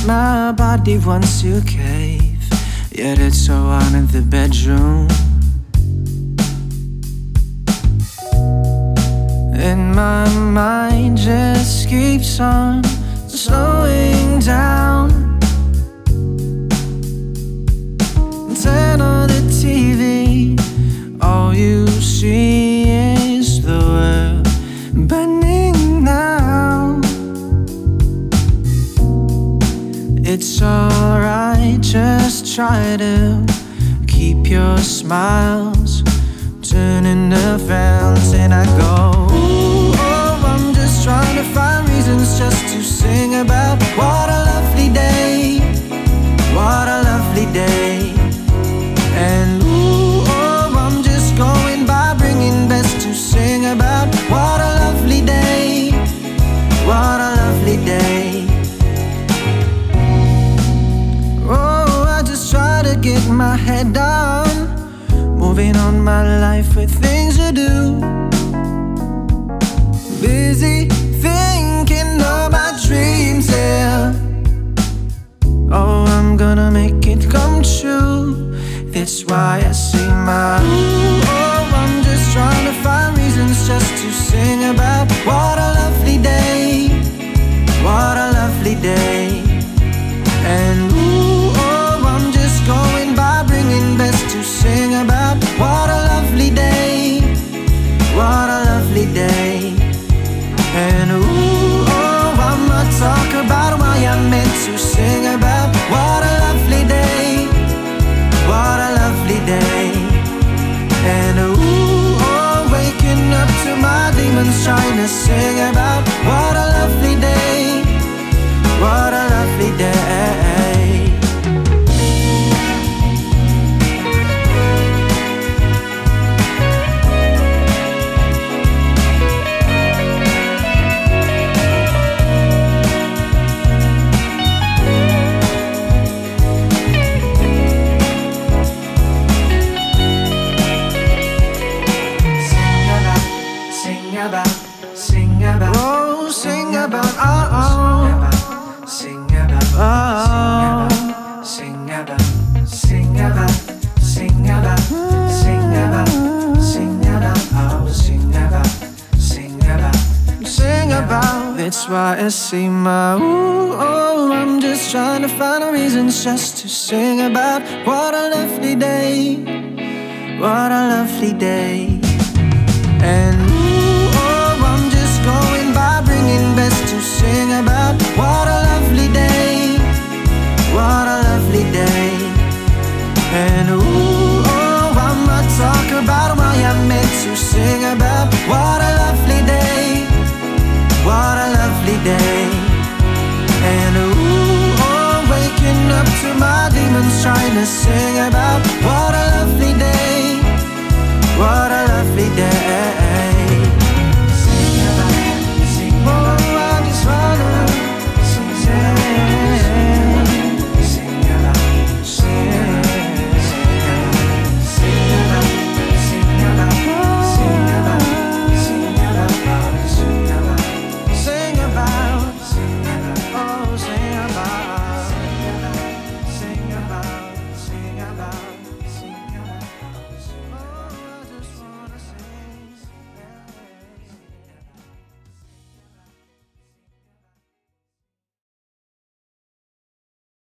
my body wants to cave, yet it's so hot in the bedroom. And my mind just keeps on slowing down. Turn on the TV, all you see is the world burning now. It's alright, just try to keep your smiles turning around. And I go, ooh, oh, I'm just trying to find reasons just to sing about what a lovely day, what a lovely day. And ooh, oh, I'm just going by bringing best to sing about what a lovely day, what a lovely day. Oh, I just try to get my head down, moving on my life with things to do. Busy thinking of my dreams, yeah. Oh, I'm gonna make it come true. That's why I sing my ooh, oh, I'm just trying to find reasons just to sing about what a lovely day, what a lovely day. And ooh, oh, I'm just going by bringing best to sing about what a lovely day, what a lovely day. And ooh, oh, I'ma talk about why I'm meant to sing about what a lovely day, what a lovely day. And ooh, oh, waking up to my demons trying to sing about what a lovely day, what a lovely day. Sing about, oh, sing about, oh, sing about, oh, sing about, sing about, sing about, sing about, sing about, oh, sing about, sing about, sing about. That's why I say my ooh, oh, I'm just trying to find a reason just to sing about what a lovely day, what a lovely day. And going by bringing best to sing about what a lovely day, what a lovely day. And ooh, oh, I'ma talk about why I'm meant to sing about what a lovely day, what a lovely day. And ooh, oh, waking up to my demons trying to sing about what